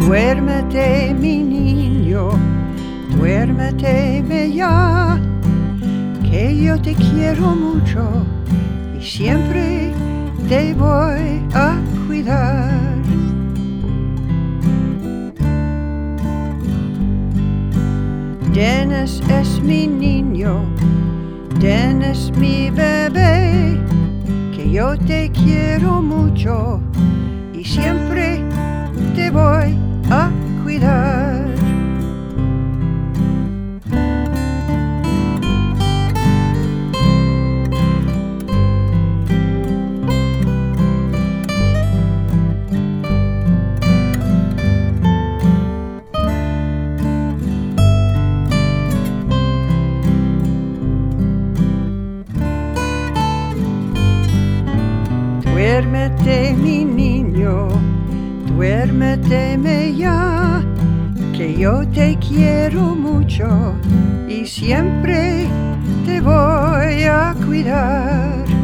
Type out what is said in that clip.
Duérmete, mi niño, duérmete ya, que yo te quiero mucho y siempre te voy a cuidar. Dennis es mi niño, Dennis mi bebé, que yo te quiero mucho y siempre te voy a cuidar. Duérmete, mi niño, duérmete ya, que yo te quiero mucho y siempre te voy a cuidar.